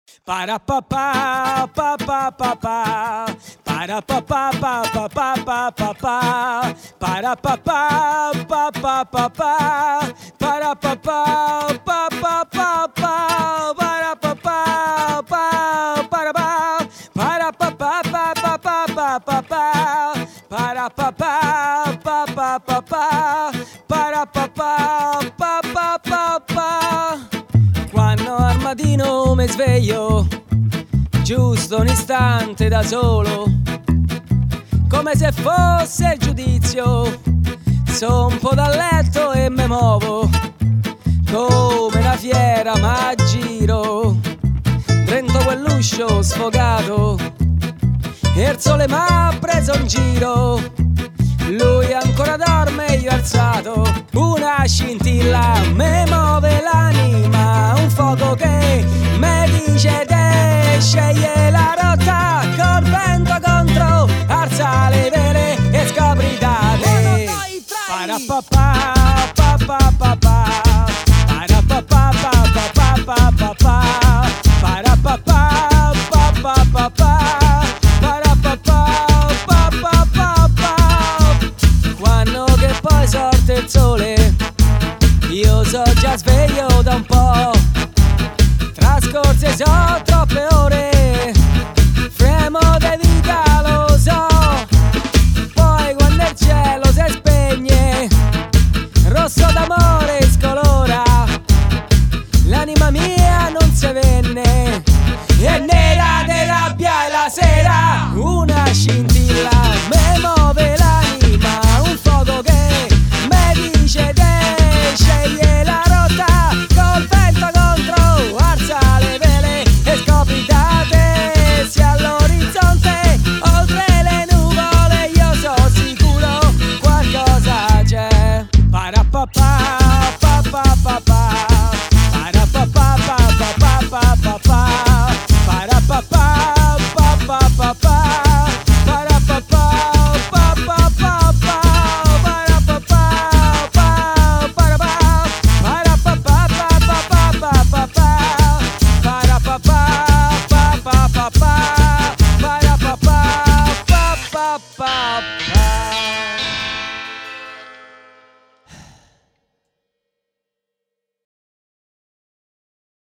Para pa pa pa pa pa pa, para pa pa pa pa pa pa pa pa, para pa pa pa pa pa pa, para pa pa pa pa pa pa, para pa pa pa para pa, para pa pa pa pa pa pa pa pa, para pa pa pa pa pa pa, para pa pa pa pa pa pa. Quando al mattino mi sveglio, giusto un istante da solo, come se fosse il giudizio, sompo dal letto e me muovo, come una fiera ma giro, dentro quell'uscio sfogato, e il sole m'ha preso in giro, lui ancora dorme e io alzato, una scintilla me muove l'anima, un fuoco che me dice te sceglie la rotta, col vento contro, alza le vele e scopri da te. Para pa pa pa pa pa pa, para pa pa pa pa pa pa pa, para pa pa pa pa pa pa, para pa pa pa pa pa pa. Quando che poi sorte il sole, io so già sveglio da un po', trascorse so troppe ore, fremo de vita lo so, poi quando il cielo si spegne, rosso d'amore scolora, l'anima mia non si venne, è nera de rabbia e la sera, una scintilla me muove l'anima, un fuoco che me dice te sceglie la rotta, col vento contro, alza le vele e scopri da te, sia all'orizzonte, oltre le nuvole, io so sicuro qualcosa c'è. Para pa pa pa pa pa pa.